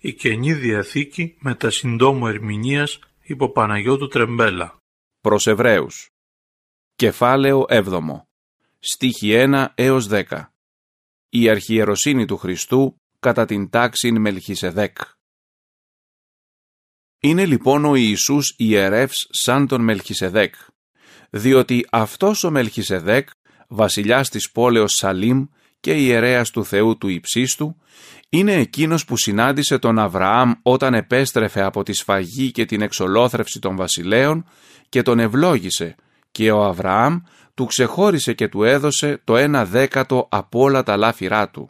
Η Καινή Διαθήκη με τα συντόμου ερμηνείας υπό Παναγιώτου Τρεμπέλα. Προς Εβραίους. Κεφάλαιο 7. Στίχοι 1 έως 10. Η αρχιεροσύνη του Χριστού κατά την τάξην Μελχισεδέκ. Είναι λοιπόν ο Ιησούς ιερεύς σαν τον Μελχισεδέκ, διότι αυτός ο Μελχισεδέκ, βασιλιάς της πόλεως Σαλήμ και ιερέας του Θεού του Υψίστου, είναι εκείνος που συνάντησε τον Αβραάμ όταν επέστρεφε από τη σφαγή και την εξολόθρευση των βασιλέων και τον ευλόγησε, και ο Αβραάμ του ξεχώρισε και του έδωσε το 1/10 από όλα τα λάφυρά του.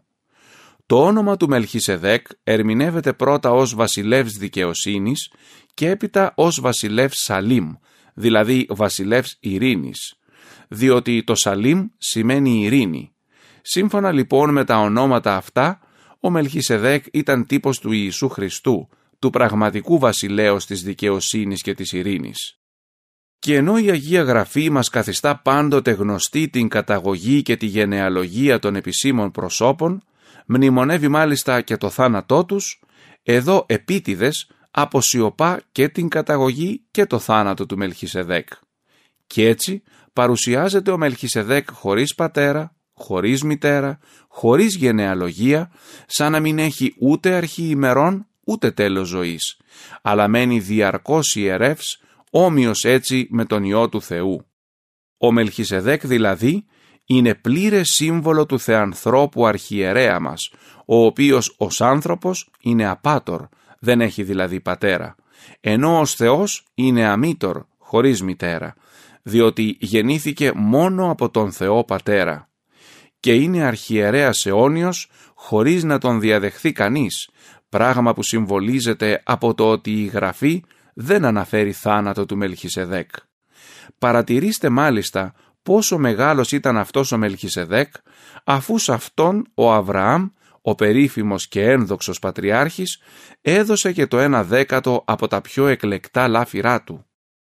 Το όνομα του Μελχισεδέκ ερμηνεύεται πρώτα ως βασιλεύς δικαιοσύνης και έπειτα ως βασιλεύς Σαλήμ, δηλαδή βασιλεύς ειρήνης, διότι το Σαλήμ σημαίνει ειρήνη. Σύμφωνα λοιπόν με τα ονόματα αυτά, ο Μελχισεδέκ ήταν τύπος του Ιησού Χριστού, του πραγματικού βασιλέως της δικαιοσύνης και της ειρήνης. Και ενώ η Αγία Γραφή μας καθιστά πάντοτε γνωστή την καταγωγή και τη γενεαλογία των επισήμων προσώπων, μνημονεύει μάλιστα και το θάνατό τους, εδώ επίτηδες αποσιωπά και την καταγωγή και το θάνατο του Μελχισεδέκ. Και έτσι παρουσιάζεται ο Μελχισεδέκ χωρίς πατέρα, χωρίς μητέρα, χωρίς γενεαλογία, σαν να μην έχει ούτε αρχή ημερών, ούτε τέλος ζωής, αλλά μένει διαρκώς ιερεύς, όμοιος έτσι με τον Υιό του Θεού. Ο Μελχισεδέκ δηλαδή είναι πλήρες σύμβολο του θεανθρώπου αρχιερέα μας, ο οποίος ως άνθρωπος είναι απάτορ, δεν έχει δηλαδή πατέρα, ενώ ως Θεός είναι αμήτορ, χωρίς μητέρα, διότι γεννήθηκε μόνο από τον Θεό Πατέρα. Και είναι αρχιερέας αιώνιος χωρίς να τον διαδεχθεί κανείς, πράγμα που συμβολίζεται από το ότι η Γραφή δεν αναφέρει θάνατο του Μελχισεδέκ. Παρατηρήστε μάλιστα πόσο μεγάλος ήταν αυτός ο Μελχισεδέκ, αφού σε αυτόν ο Αβραάμ, ο περίφημος και ένδοξος πατριάρχης, έδωσε και το 1/10 από τα πιο εκλεκτά λάφυρά του.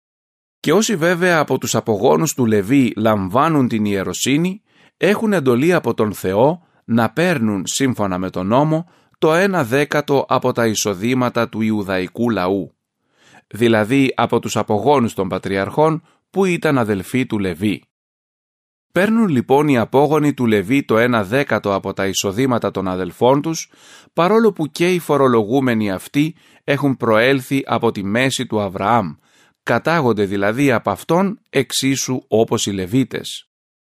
Και όσοι βέβαια από τους απογόνους του Λεβί λαμβάνουν την ιεροσύνη, έχουν εντολή από τον Θεό να παίρνουν σύμφωνα με τον νόμο το 1/10 από τα εισοδήματα του Ιουδαϊκού λαού, δηλαδή από τους απογόνους των πατριαρχών που ήταν αδελφοί του Λεβί. Παίρνουν λοιπόν οι απόγονοι του Λεβί το 1/10 από τα εισοδήματα των αδελφών τους, παρόλο που και οι φορολογούμενοι αυτοί έχουν προέλθει από τη μέση του Αβραάμ, κατάγονται δηλαδή από αυτόν εξίσου όπως οι Λεβίτες.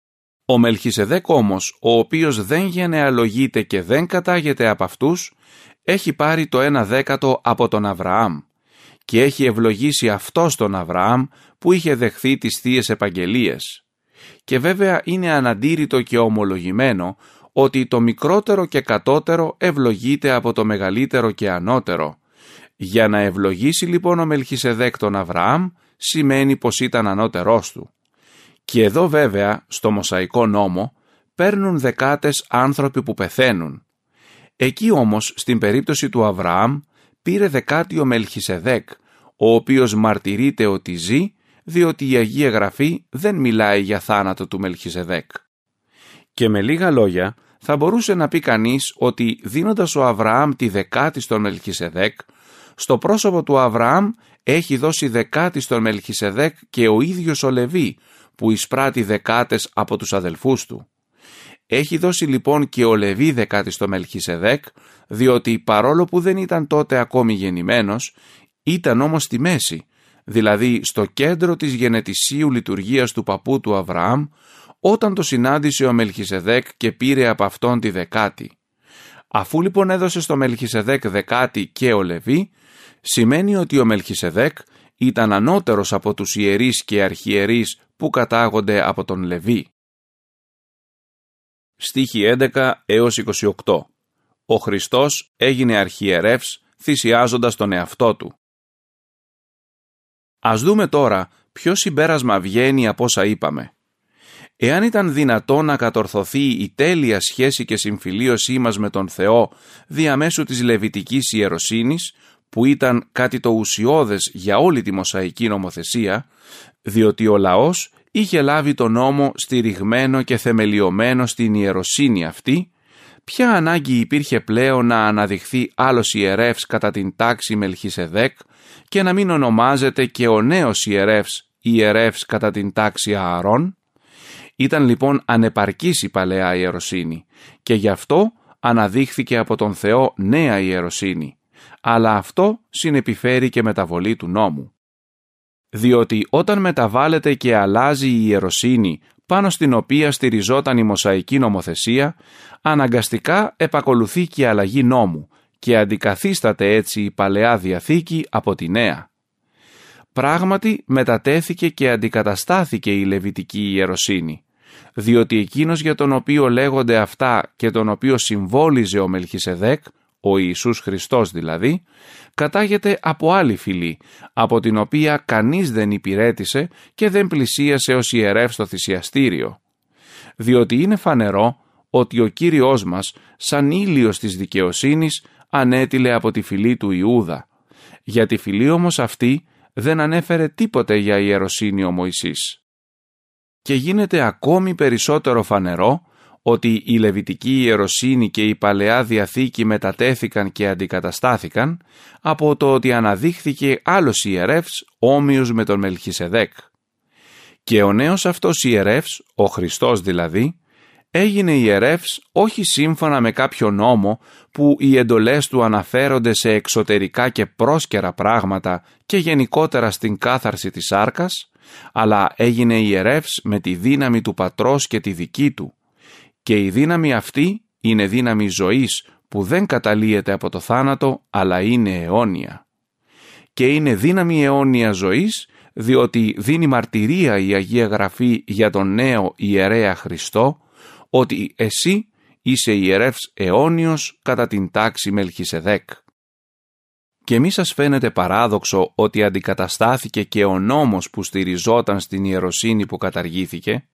Ο Μελχισεδέκ όμως, ο οποίος δεν γενεαλογείται και δεν κατάγεται από αυτούς, έχει πάρει το 1/10 από τον Αβραάμ και έχει ευλογήσει αυτός τον Αβραάμ που είχε δεχθεί τις Θείες Επαγγελίες. Και βέβαια είναι αναντήρητο και ομολογημένο ότι το μικρότερο και κατώτερο ευλογείται από το μεγαλύτερο και ανώτερο. Για να ευλογήσει λοιπόν ο Μελχισεδέκ τον Αβραάμ σημαίνει πως ήταν ανώτερός του. Και εδώ βέβαια, στο Μωσαϊκό νόμο, παίρνουν δεκάτες άνθρωποι που πεθαίνουν. Εκεί όμως, στην περίπτωση του Αβραάμ, πήρε δεκάτη ο Μελχισεδέκ, ο οποίος μαρτυρείται ότι ζει, διότι η Αγία Γραφή δεν μιλάει για θάνατο του Μελχισεδέκ. Και με λίγα λόγια, θα μπορούσε να πει κανείς ότι δίνοντας ο Αβραάμ τη δεκάτη στον Μελχισεδέκ, στο πρόσωπο του Αβραάμ έχει δώσει δεκάτη στον Μελχισεδέκ και ο ίδιος ο Λεβί, που εισπράττει δεκάτες από τους αδελφούς του. Έχει δώσει λοιπόν και ο Λεβί δεκάτη στο Μελχισεδέκ, διότι παρόλο που δεν ήταν τότε ακόμη γεννημένος, ήταν όμως στη μέση, δηλαδή στο κέντρο της γενετησίου λειτουργίας του παππού του Αβραάμ, όταν το συνάντησε ο Μελχισεδέκ και πήρε από αυτόν τη δεκάτη. Αφού λοιπόν έδωσε στο Μελχισεδέκ δεκάτη και ο Λεβί, σημαίνει ότι ο Μελχισεδέκ ήταν ανώτερος από τους ιερείς και αρχιερείς που κατάγονται από τον Λεβί. Στίχοι 11 έως 28. Ο Χριστός έγινε αρχιερεύς θυσιάζοντας τον εαυτό του. Ας δούμε τώρα ποιο συμπέρασμα βγαίνει από όσα είπαμε. Εάν ήταν δυνατό να κατορθωθεί η τέλεια σχέση και συμφιλίωσή μας με τον Θεό διαμέσου της Λεβιτικής ιεροσύνης, που ήταν κάτι το ουσιώδες για όλη τη Μωσαϊκή νομοθεσία, διότι ο λαός είχε λάβει τον νόμο στηριγμένο και θεμελιωμένο στην ιεροσύνη αυτή, ποια ανάγκη υπήρχε πλέον να αναδειχθεί άλλος ιερεύς κατά την τάξη Μελχισεδέκ και να μην ονομάζεται και ο νέος ιερεύς κατά την τάξη Ααρών? Ήταν λοιπόν ανεπαρκής η παλαιά ιεροσύνη και γι' αυτό αναδείχθηκε από τον Θεό νέα ιεροσύνη, αλλά αυτό συνεπιφέρει και μεταβολή του νόμου. Διότι όταν μεταβάλλεται και αλλάζει η ιεροσύνη πάνω στην οποία στηριζόταν η Μωσαϊκή νομοθεσία, αναγκαστικά επακολουθεί και η αλλαγή νόμου και αντικαθίσταται έτσι η Παλαιά Διαθήκη από τη Νέα. Πράγματι μετατέθηκε και αντικαταστάθηκε η Λεβιτική ιεροσύνη, διότι εκείνος για τον οποίο λέγονται αυτά και τον οποίο συμβόλιζε ο Μελχισεδέκ, ο Ιησούς Χριστός δηλαδή, κατάγεται από άλλη φυλή, από την οποία κανείς δεν υπηρέτησε και δεν πλησίασε ως ιερεύς στο θυσιαστήριο. Διότι είναι φανερό ότι ο Κύριος μας, σαν ήλιος της δικαιοσύνης, ανέτειλε από τη φυλή του Ιούδα. Για τη φυλή όμως αυτή δεν ανέφερε τίποτε για ιεροσύνη ο Μωυσής. Και γίνεται ακόμη περισσότερο φανερό ότι η Λεβιτική ιεροσύνη και η Παλαιά Διαθήκη μετατέθηκαν και αντικαταστάθηκαν από το ότι αναδείχθηκε άλλος ιερεύς όμοιος με τον Μελχισεδέκ. Και ο νέος αυτός ιερεύς, ο Χριστός δηλαδή, έγινε ιερεύς όχι σύμφωνα με κάποιο νόμο που οι εντολές του αναφέρονται σε εξωτερικά και πρόσκαιρα πράγματα και γενικότερα στην κάθαρση της σάρκας, αλλά έγινε ιερεύς με τη δύναμη του Πατρός και τη δική του. Και η δύναμη αυτή είναι δύναμη ζωής που δεν καταλύεται από το θάνατο, αλλά είναι αιώνια. Και είναι δύναμη αιώνια ζωής, διότι δίνει μαρτυρία η Αγία Γραφή για τον νέο ιερέα Χριστό, ότι εσύ είσαι ιερεύς αιώνιος κατά την τάξη Μελχισεδέκ. Και μη σας φαίνεται παράδοξο ότι αντικαταστάθηκε και ο νόμος που στηριζόταν στην ιεροσύνη που καταργήθηκε?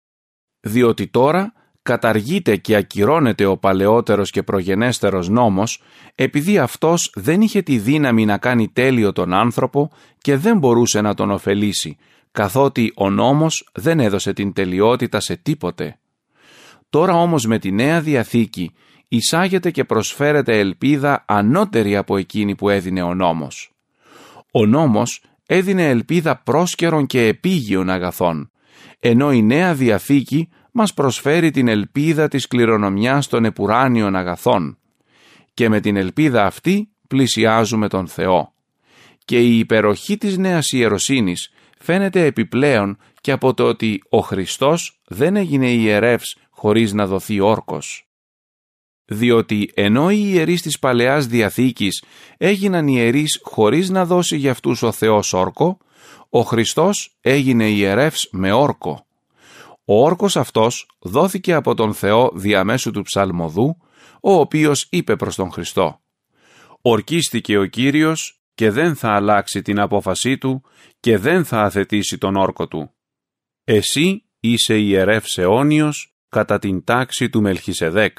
Διότι τώρα καταργείται και ακυρώνεται ο παλαιότερος και προγενέστερος νόμος, επειδή αυτός δεν είχε τη δύναμη να κάνει τέλειο τον άνθρωπο και δεν μπορούσε να τον ωφελήσει, καθότι ο νόμος δεν έδωσε την τελειότητα σε τίποτε. Τώρα όμως με τη Νέα Διαθήκη εισάγεται και προσφέρεται ελπίδα ανώτερη από εκείνη που έδινε ο νόμος. Ο νόμος έδινε ελπίδα πρόσκαιρων και επίγειων αγαθών, ενώ η Νέα Διαθήκη μας προσφέρει την ελπίδα της κληρονομιάς των επουράνιων αγαθών. Και με την ελπίδα αυτή πλησιάζουμε τον Θεό. Και η υπεροχή της νέας ιεροσύνης φαίνεται επιπλέον και από το ότι ο Χριστός δεν έγινε ιερεύς χωρίς να δοθεί όρκος. Διότι ενώ οι ιερείς της Παλαιάς Διαθήκης έγιναν ιερείς χωρίς να δώσει για αυτούς ο Θεός όρκο, ο Χριστός έγινε ιερεύς με όρκο. Ο όρκος αυτός δόθηκε από τον Θεό διαμέσου του ψαλμοδού, ο οποίος είπε προς τον Χριστό: «Ορκίστηκε ο Κύριος και δεν θα αλλάξει την απόφασή του και δεν θα αθετήσει τον όρκο του. Εσύ είσαι ιερεύς αιώνιος κατά την τάξη του Μελχισεδέκ».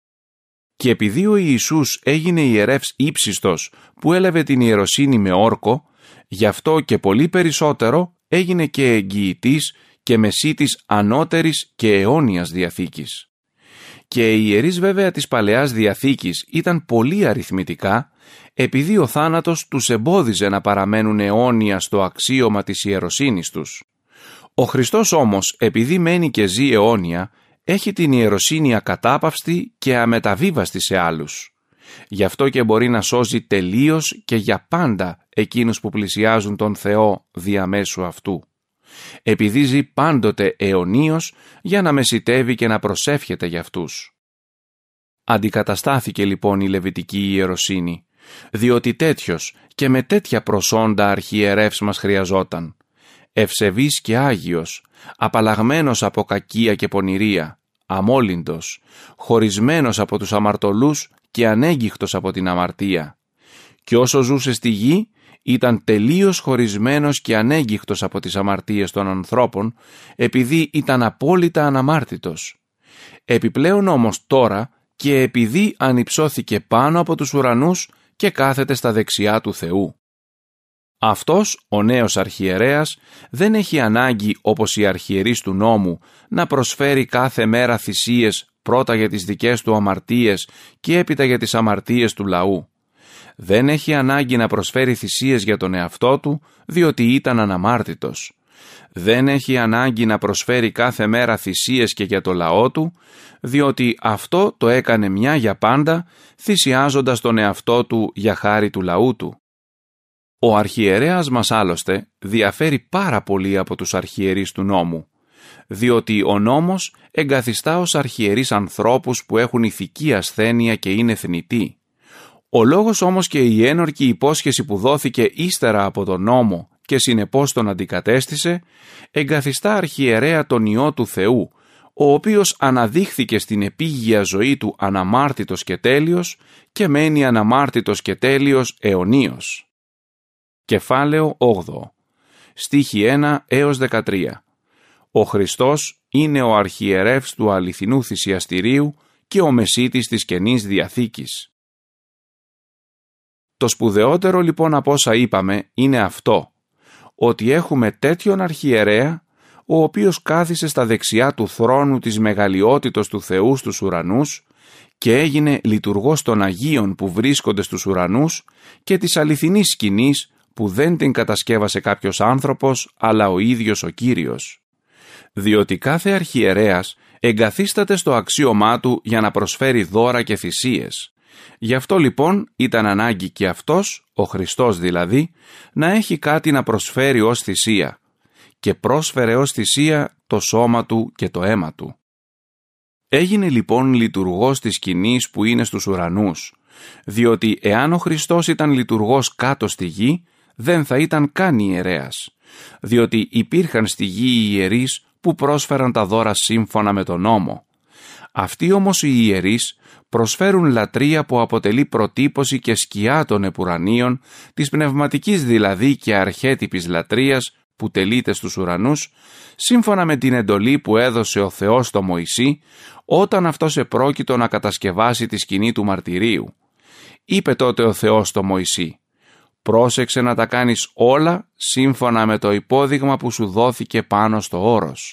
Και επειδή ο Ιησούς έγινε ιερεύς ύψιστος που έλαβε την ιεροσύνη με όρκο, γι' αυτό και πολύ περισσότερο έγινε και εγγυητής και μεσίτης ανώτερης και αιώνιας Διαθήκης. Και οι ιερείς βέβαια της Παλαιάς Διαθήκης ήταν πολύ αριθμητικά, επειδή ο θάνατος τους εμπόδιζε να παραμένουν αιώνια στο αξίωμα της ιεροσύνης τους. Ο Χριστός όμως, επειδή μένει και ζει αιώνια, έχει την ιεροσύνη ακατάπαυστη και αμεταβίβαστη σε άλλους. Γι' αυτό και μπορεί να σώζει τελείως και για πάντα εκείνους που πλησιάζουν τον Θεό διαμέσου αυτού. Επειδή ζει πάντοτε αιωνίως για να μεσιτεύει και να προσεύχεται για αυτούς. Αντικαταστάθηκε λοιπόν η Λεβιτική ιεροσύνη, διότι τέτοιος και με τέτοια προσόντα αρχιερεύς μας χρειαζόταν. Ευσεβής και άγιος, απαλλαγμένος από κακία και πονηρία, αμόλυντος, χωρισμένος από τους αμαρτωλούς και ανέγκυχτος από την αμαρτία. Και όσο ζούσε στη γη, ήταν τελείως χωρισμένος και ανέγκυχτος από τις αμαρτίες των ανθρώπων, επειδή ήταν απόλυτα αναμάρτητος. Επιπλέον όμως τώρα, και επειδή ανυψώθηκε πάνω από τους ουρανούς και κάθεται στα δεξιά του Θεού. Αυτός, ο νέος αρχιερέας, δεν έχει ανάγκη όπως οι αρχιερείς του νόμου να προσφέρει κάθε μέρα θυσίες πρώτα για τις δικές του αμαρτίες και έπειτα για τις αμαρτίες του λαού. Δεν έχει ανάγκη να προσφέρει θυσίες για τον εαυτό του, διότι ήταν αναμάρτητος. Δεν έχει ανάγκη να προσφέρει κάθε μέρα θυσίες και για το λαό του, διότι αυτό το έκανε μια για πάντα, θυσιάζοντας τον εαυτό του για χάρη του λαού του. Ο αρχιερέας μας άλλωστε διαφέρει πάρα πολύ από τους αρχιερείς του νόμου, διότι ο νόμος εγκαθιστά ως αρχιερείς ανθρώπους που έχουν ηθική ασθένεια και είναι θνητοί. Ο λόγος όμως και η ένορκη υπόσχεση που δόθηκε ύστερα από τον νόμο και συνεπώς τον αντικατέστησε, εγκαθιστά αρχιερέα τον Υιό του Θεού, ο οποίος αναδείχθηκε στην επίγεια ζωή του αναμάρτητος και τέλειος και μένει αναμάρτητος και τέλειος αιωνίως. Κεφάλαιο 8. Στίχοι 1 έως 13. Ο Χριστός είναι ο αρχιερεύς του αληθινού θυσιαστηρίου και ο μεσίτης της Καινής Διαθήκης. Το σπουδαιότερο λοιπόν από όσα είπαμε είναι αυτό, ότι έχουμε τέτοιον αρχιερέα, ο οποίος κάθισε στα δεξιά του θρόνου της μεγαλειότητος του Θεού στους ουρανούς και έγινε λειτουργός των Αγίων που βρίσκονται στους ουρανούς και της αληθινής σκηνής που δεν την κατασκεύασε κάποιος άνθρωπος, αλλά ο ίδιος ο Κύριος. Διότι κάθε αρχιερέας εγκαθίσταται στο αξίωμά του για να προσφέρει δώρα και θυσίες. Γι' αυτό λοιπόν ήταν ανάγκη και αυτός, ο Χριστός δηλαδή, να έχει κάτι να προσφέρει ως θυσία. Και πρόσφερε ως θυσία το σώμα του και το αίμα του. Έγινε λοιπόν λειτουργός της σκηνής που είναι στους ουρανούς, διότι εάν ο Χριστός ήταν λειτουργός κάτω στη γη, δεν θα ήταν καν ιερέας, διότι υπήρχαν στη γη οι ιερείς που πρόσφεραν τα δώρα σύμφωνα με τον νόμο. Αυτοί όμως οι ιερείς προσφέρουν λατρεία που αποτελεί προτύπωση και σκιά των επουρανίων, της πνευματικής δηλαδή και αρχέτυπης λατρείας που τελείται στους ουρανούς, σύμφωνα με την εντολή που έδωσε ο Θεός στο Μωυσή, όταν αυτός επρόκειτο να κατασκευάσει τη σκηνή του μαρτυρίου. Είπε τότε ο Θεός στο Μωυσή: «Πρόσεξε να τα κάνεις όλα σύμφωνα με το υπόδειγμα που σου δόθηκε πάνω στο όρος».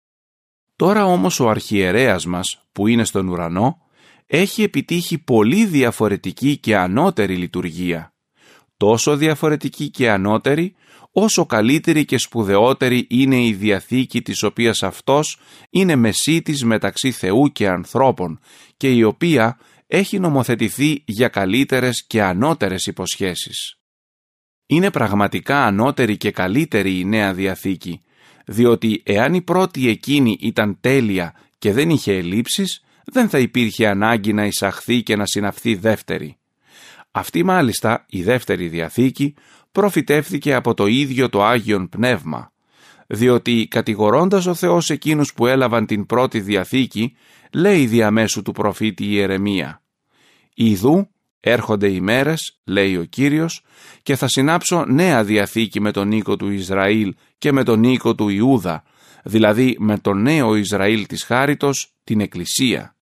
Τώρα όμως ο αρχιερέας μας, που είναι στον ουρανό, έχει επιτύχει πολύ διαφορετική και ανώτερη λειτουργία. Τόσο διαφορετική και ανώτερη, όσο καλύτερη και σπουδαιότερη είναι η Διαθήκη της οποίας αυτός είναι μεσίτης μεταξύ Θεού και ανθρώπων και η οποία έχει νομοθετηθεί για καλύτερες και ανώτερες υποσχέσεις. Είναι πραγματικά ανώτερη και καλύτερη η Νέα Διαθήκη, διότι εάν η πρώτη εκείνη ήταν τέλεια και δεν είχε ελλείψεις, δεν θα υπήρχε ανάγκη να εισαχθεί και να συναυθεί δεύτερη. Αυτή μάλιστα, η δεύτερη Διαθήκη, προφητεύθηκε από το ίδιο το Άγιον Πνεύμα, διότι κατηγορώντας ο Θεός εκείνους που έλαβαν την πρώτη Διαθήκη, λέει διαμέσου του προφήτη Ιερεμία: «Ιδού έρχονται οι μέρες, λέει ο Κύριος, και θα συνάψω νέα Διαθήκη με τον οίκο του Ισραήλ και με τον οίκο του Ιούδα, δηλαδή με τον νέο Ισραήλ της χάριτος, την Εκκλησία».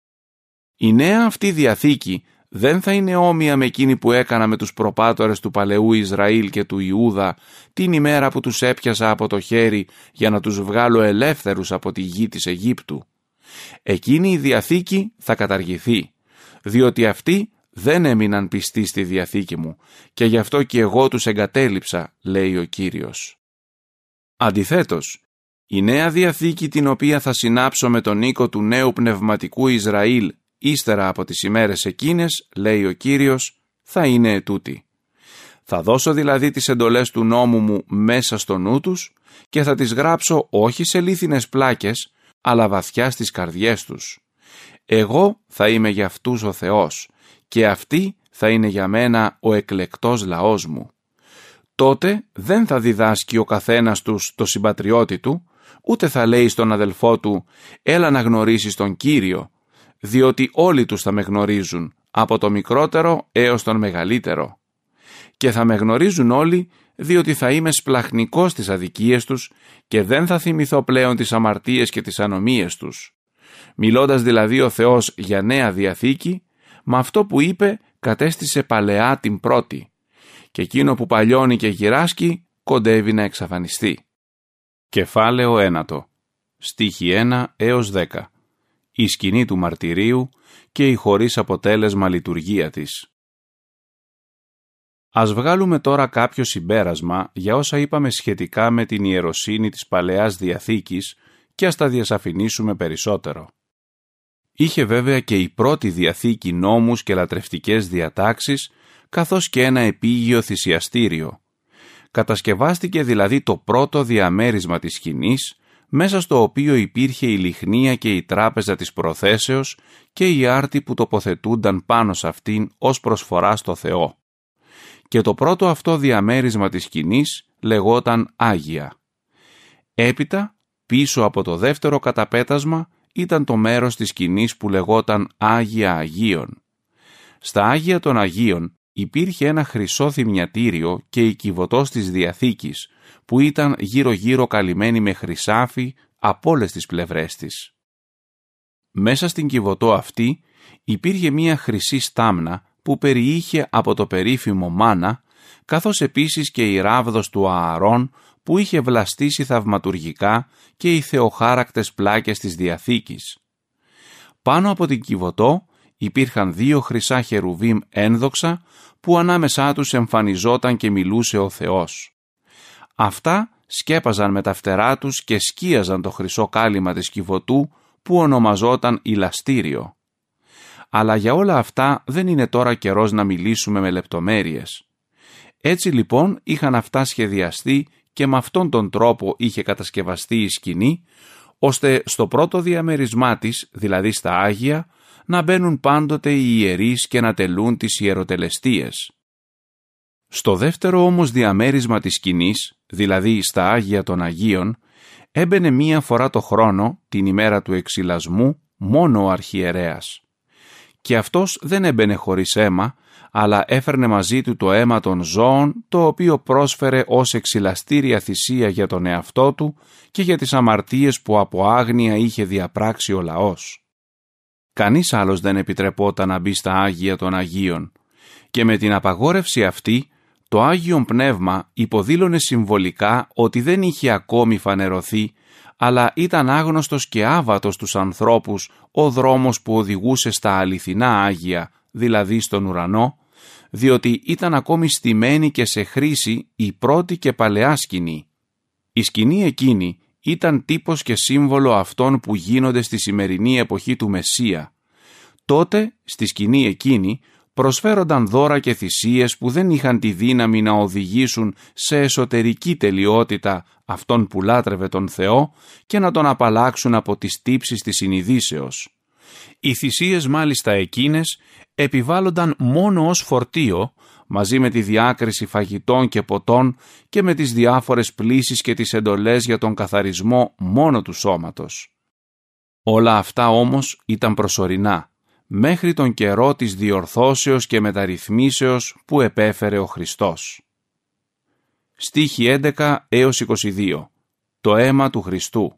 Η νέα αυτή Διαθήκη δεν θα είναι όμοια με εκείνη που έκανα με τους προπάτορες του παλαιού Ισραήλ και του Ιούδα την ημέρα που τους έπιασα από το χέρι για να τους βγάλω ελεύθερους από τη γη της Αιγύπτου. Εκείνη η Διαθήκη θα καταργηθεί, διότι αυτοί δεν έμειναν πιστοί στη Διαθήκη μου και γι' αυτό και εγώ τους εγκατέλειψα, λέει ο Κύριος. Αντιθέτως, η Νέα Διαθήκη την οποία θα συνάψω με τον οίκο του νέου πνευματικού Ισραήλ ύστερα από τις ημέρες εκείνες, λέει ο Κύριος, θα είναι ετούτη. Θα δώσω δηλαδή τις εντολές του νόμου μου μέσα στο νου τους και θα τις γράψω όχι σε λίθινες πλάκες, αλλά βαθιά στις καρδιές τους. Εγώ θα είμαι για αυτούς ο Θεός και αυτοί θα είναι για μένα ο εκλεκτός λαός μου. Τότε δεν θα διδάσκει ο καθένας τους το συμπατριώτη του, ούτε θα λέει στον αδελφό του «Έλα να γνωρίσεις τον Κύριο», διότι όλοι τους θα με γνωρίζουν, από το μικρότερο έως τον μεγαλύτερο. Και θα με γνωρίζουν όλοι, διότι θα είμαι σπλαχνικός στις αδικίες τους και δεν θα θυμηθώ πλέον τις αμαρτίες και τις ανομίες τους. Μιλώντας δηλαδή ο Θεός για Νέα Διαθήκη, με αυτό που είπε κατέστησε παλαιά την πρώτη, και εκείνο που παλιώνει και γυράσκει κοντεύει να εξαφανιστεί. Κεφάλαιο 9. Στίχοι 1 έως 10. η σκηνή του μαρτυρίου και η χωρίς αποτέλεσμα λειτουργία της. Ας βγάλουμε τώρα κάποιο συμπέρασμα για όσα είπαμε σχετικά με την ιεροσύνη της Παλαιάς Διαθήκης και ας τα διασαφηνίσουμε περισσότερο. Είχε βέβαια και η πρώτη Διαθήκη νόμους και λατρευτικές διατάξεις, καθώς και ένα επίγειο θυσιαστήριο. Κατασκευάστηκε δηλαδή το πρώτο διαμέρισμα της σκηνής, μέσα στο οποίο υπήρχε η λιχνία και η τράπεζα της προθέσεως και οι άρτοι που τοποθετούνταν πάνω σε αυτήν ως προσφορά στο Θεό. Και το πρώτο αυτό διαμέρισμα της σκηνής λεγόταν Άγια. Έπειτα, πίσω από το δεύτερο καταπέτασμα, ήταν το μέρος της σκηνής που λεγόταν Άγια Αγίων. Στα Άγια των Αγίων υπήρχε ένα χρυσό θυμιατήριο και η κυβωτός της Διαθήκης, που ήταν γύρω-γύρω καλυμμένη με χρυσάφι από όλες τις πλευρές της. Μέσα στην κυβωτό αυτή υπήρχε μία χρυσή στάμνα που περιείχε από το περίφημο μάνα, καθώς επίσης και η ράβδος του Ααρών που είχε βλαστήσει θαυματουργικά και οι θεοχάρακτες πλάκες της Διαθήκης. Πάνω από την κυβωτό υπήρχαν 2 χρυσά χερουβίμ ένδοξα που ανάμεσά τους εμφανιζόταν και μιλούσε ο Θεός. Αυτά σκέπαζαν με τα φτερά τους και σκίαζαν το χρυσό κάλυμα της κυβωτού που ονομαζόταν ηλαστήριο. Αλλά για όλα αυτά δεν είναι τώρα καιρός να μιλήσουμε με λεπτομέρειες. Έτσι λοιπόν είχαν αυτά σχεδιαστεί και με αυτόν τον τρόπο είχε κατασκευαστεί η σκηνή, ώστε στο πρώτο διαμέρισμά της, δηλαδή στα Άγια, να μπαίνουν πάντοτε οι ιερείς και να τελούν τις ιεροτελεστίες. Στο δεύτερο όμως διαμέρισμα της σκηνής, δηλαδή στα Άγια των Αγίων, έμπαινε 1 φορά το χρόνο, την ημέρα του εξυλασμού, μόνο ο αρχιερέας. Και αυτός δεν έμπαινε χωρίς αίμα, αλλά έφερνε μαζί του το αίμα των ζώων, το οποίο πρόσφερε ως εξυλαστήρια θυσία για τον εαυτό του και για τις αμαρτίες που από άγνοια είχε διαπράξει ο λαός. Κανείς άλλος δεν επιτρεπόταν να μπει στα Άγια των Αγίων, και με την απαγόρευση αυτή, το Άγιον Πνεύμα υποδήλωνε συμβολικά ότι δεν είχε ακόμη φανερωθεί, αλλά ήταν άγνωστος και άβατος στους ανθρώπους ο δρόμος που οδηγούσε στα αληθινά Άγια, δηλαδή στον ουρανό, διότι ήταν ακόμη στημένη και σε χρήση η πρώτη και παλαιά σκηνή. Η σκηνή εκείνη ήταν τύπος και σύμβολο αυτών που γίνονται στη σημερινή εποχή του Μεσσία. Τότε, στη σκηνή εκείνη, προσφέρονταν δώρα και θυσίες που δεν είχαν τη δύναμη να οδηγήσουν σε εσωτερική τελειότητα αυτόν που λάτρευε τον Θεό και να τον απαλλάξουν από τις τύψεις της συνειδήσεως. Οι θυσίες μάλιστα εκείνες επιβάλλονταν μόνο ως φορτίο, μαζί με τη διάκριση φαγητών και ποτών και με τις διάφορες πλύσεις και τις εντολές για τον καθαρισμό μόνο του σώματος. Όλα αυτά όμως ήταν προσωρινά, μέχρι τον καιρό της διορθώσεως και μεταρρυθμίσεως που επέφερε ο Χριστός. Στίχοι 11 έως 22. Το αίμα του Χριστού.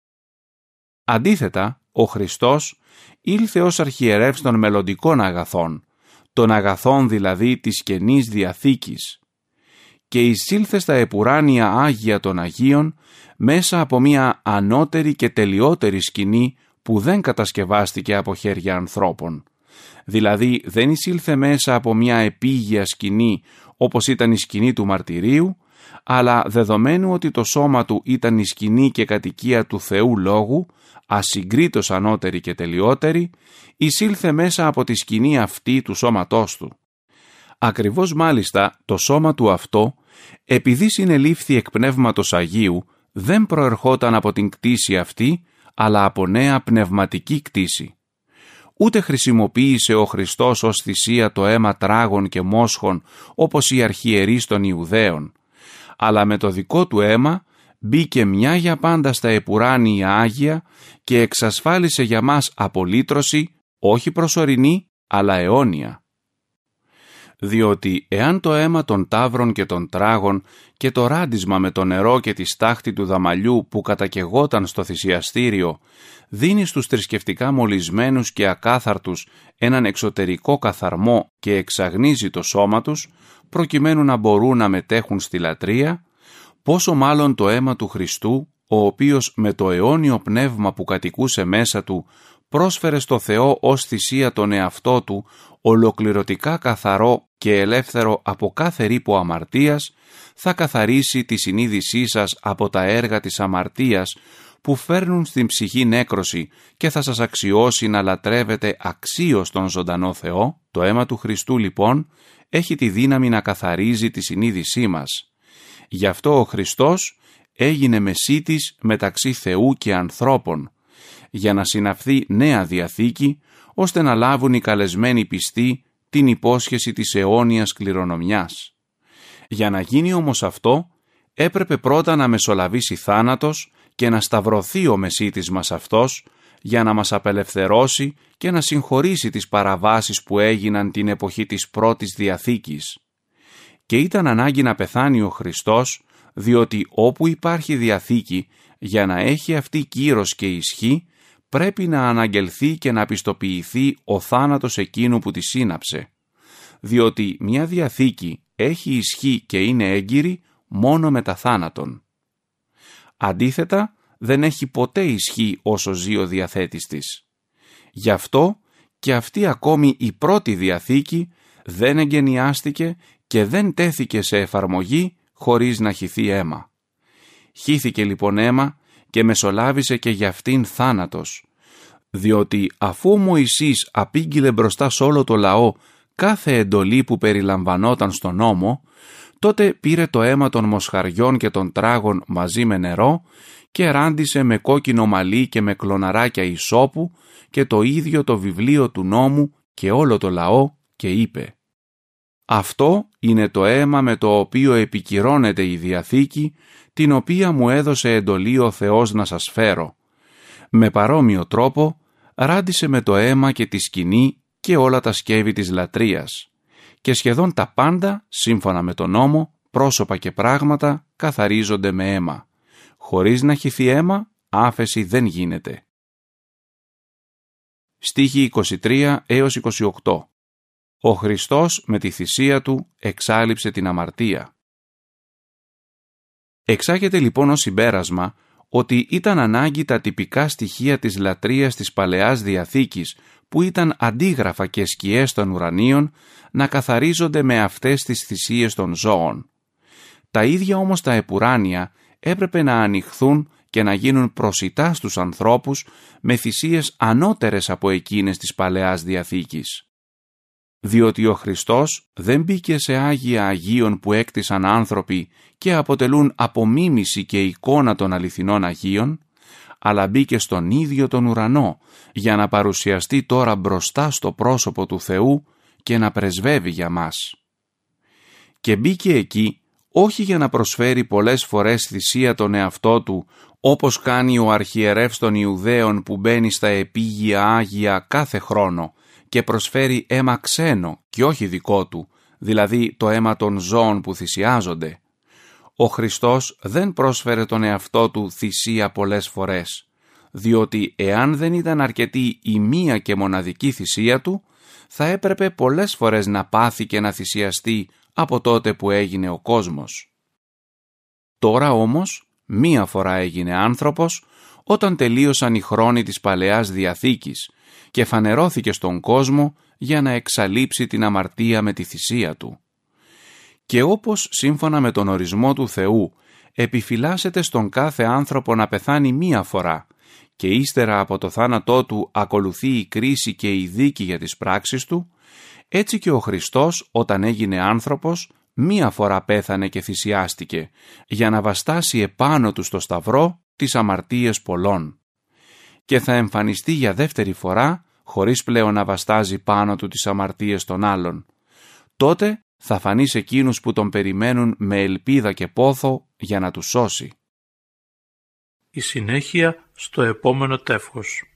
Αντίθετα, ο Χριστός ήλθε ως αρχιερεύς των μελλοντικών αγαθών, των αγαθών δηλαδή της Καινής Διαθήκης, και εισήλθε στα επουράνια Άγια των Αγίων μέσα από μια ανώτερη και τελειότερη σκηνή που δεν κατασκευάστηκε από χέρια ανθρώπων. Δηλαδή δεν εισήλθε μέσα από μια επίγεια σκηνή όπως ήταν η σκηνή του μαρτυρίου, αλλά δεδομένου ότι το σώμα του ήταν η σκηνή και κατοικία του Θεού Λόγου, ασυγκρίτως ανώτερη και τελειότερη, εισήλθε μέσα από τη σκηνή αυτή του σώματός του. Ακριβώς μάλιστα το σώμα του αυτό, επειδή συνελήφθη εκ Πνεύματος Αγίου, δεν προερχόταν από την κτήση αυτή, αλλά από νέα πνευματική κτήση. Ούτε χρησιμοποίησε ο Χριστός ως θυσία το αίμα τράγων και μόσχων όπως οι αρχιερείς των Ιουδαίων, αλλά με το δικό του αίμα μπήκε μια για πάντα στα επουράνια Άγια και εξασφάλισε για μας απολύτρωση, όχι προσωρινή, αλλά αιώνια. Διότι εάν το αίμα των ταύρων και των τράγων και το ράντισμα με το νερό και τη στάχτη του δαμαλιού που κατακαιγόταν στο θυσιαστήριο δίνει στους θρησκευτικά μολυσμένους και ακάθαρτους έναν εξωτερικό καθαρμό και εξαγνίζει το σώμα τους προκειμένου να μπορούν να μετέχουν στη λατρεία, πόσο μάλλον το αίμα του Χριστού, ο οποίος με το αιώνιο πνεύμα που κατοικούσε μέσα του πρόσφερε στο Θεό ως θυσία τον εαυτό του, ολοκληρωτικά καθαρό και ελεύθερο από κάθε ρήπο αμαρτίας, θα καθαρίσει τη συνείδησή σας από τα έργα της αμαρτίας που φέρνουν στην ψυχή νέκρωση και θα σας αξιώσει να λατρεύετε αξίως τον ζωντανό Θεό. Το αίμα του Χριστού λοιπόν έχει τη δύναμη να καθαρίζει τη συνείδησή μας. Γι' αυτό ο Χριστός έγινε μεσίτης μεταξύ Θεού και ανθρώπων, για να συναυθεί νέα διαθήκη, ώστε να λάβουν οι καλεσμένοι πιστοί την υπόσχεση της αιώνιας κληρονομιάς. Για να γίνει όμως αυτό, έπρεπε πρώτα να μεσολαβήσει θάνατος και να σταυρωθεί ο μεσίτης μας αυτός, για να μας απελευθερώσει και να συγχωρήσει τις παραβάσεις που έγιναν την εποχή της πρώτης Διαθήκης. Και ήταν ανάγκη να πεθάνει ο Χριστός, διότι όπου υπάρχει Διαθήκη, για να έχει αυτή κύρος και ισχύ, πρέπει να αναγγελθεί και να πιστοποιηθεί ο θάνατος εκείνου που τη σύναψε. Διότι μια Διαθήκη έχει ισχύ και είναι έγκυρη μόνο μετά θάνατον. Αντίθετα, δεν έχει ποτέ ισχύ όσο ζει ο διαθέτης της. Γι' αυτό και αυτή ακόμη η πρώτη Διαθήκη δεν εγκαινιάστηκε και δεν τέθηκε σε εφαρμογή χωρίς να χυθεί αίμα. Χύθηκε λοιπόν αίμα και μεσολάβησε και για αυτήν θάνατος, διότι αφού ο Μωυσής απήγγειλε μπροστά σ' όλο το λαό κάθε εντολή που περιλαμβανόταν στον νόμο, τότε πήρε το αίμα των μοσχαριών και των τράγων μαζί με νερό και ράντισε με κόκκινο μαλλί και με κλωναράκια ισσόπου και το ίδιο το βιβλίο του νόμου και όλο το λαό και είπε: «Αυτό είναι το αίμα με το οποίο επικυρώνεται η Διαθήκη, την οποία μου έδωσε εντολή ο Θεός να σας φέρω». Με παρόμοιο τρόπο ράντισε με το αίμα και τη σκηνή και όλα τα σκεύη της λατρείας. Και σχεδόν τα πάντα, σύμφωνα με τον νόμο, πρόσωπα και πράγματα καθαρίζονται με αίμα. Χωρίς να χυθεί αίμα, άφεση δεν γίνεται. Στίχοι 23 έως 28. Ο Χριστός με τη θυσία του εξάλειψε την αμαρτία. Εξάγεται λοιπόν ως συμπέρασμα ότι ήταν ανάγκη τα τυπικά στοιχεία της λατρείας της Παλαιάς Διαθήκης, που ήταν αντίγραφα και σκιές των ουρανίων, να καθαρίζονται με αυτές τις θυσίες των ζώων. Τα ίδια όμως τα επουράνια έπρεπε να ανοιχθούν και να γίνουν προσιτά στους ανθρώπους με θυσίες ανώτερες από εκείνες της Παλαιάς Διαθήκης. Διότι ο Χριστός δεν μπήκε σε Άγια Αγίων που έκτισαν άνθρωποι και αποτελούν απομίμηση και εικόνα των αληθινών Αγίων, αλλά μπήκε στον ίδιο τον ουρανό για να παρουσιαστεί τώρα μπροστά στο πρόσωπο του Θεού και να πρεσβεύει για μας. Και μπήκε εκεί όχι για να προσφέρει πολλές φορές θυσία τον εαυτό του, όπως κάνει ο αρχιερεύς των Ιουδαίων που μπαίνει στα επίγεια Άγια κάθε χρόνο και προσφέρει αίμα ξένο και όχι δικό του, δηλαδή το αίμα των ζώων που θυσιάζονται. Ο Χριστός δεν πρόσφερε τον εαυτό του θυσία πολλές φορές, διότι εάν δεν ήταν αρκετή η μία και μοναδική θυσία του, θα έπρεπε πολλές φορές να πάθει και να θυσιαστεί από τότε που έγινε ο κόσμος. Τώρα όμως, μία φορά έγινε άνθρωπος, όταν τελείωσαν οι χρόνοι της Παλαιάς Διαθήκης και φανερώθηκε στον κόσμο για να εξαλείψει την αμαρτία με τη θυσία του. Και όπως σύμφωνα με τον ορισμό του Θεού επιφυλάσσεται στον κάθε άνθρωπο να πεθάνει μία φορά και ύστερα από το θάνατό του ακολουθεί η κρίση και η δίκη για τις πράξεις του, έτσι και ο Χριστός όταν έγινε άνθρωπος μία φορά πέθανε και θυσιάστηκε για να βαστάσει επάνω του στο σταυρό τις αμαρτίες πολλών. Και θα εμφανιστεί για δεύτερη φορά χωρίς πλέον να βαστάζει πάνω του τις αμαρτίες των άλλων. Τότε θα φανεί σε εκείνους που τον περιμένουν με ελπίδα και πόθο για να τους σώσει. Η συνέχεια στο επόμενο τεύχος.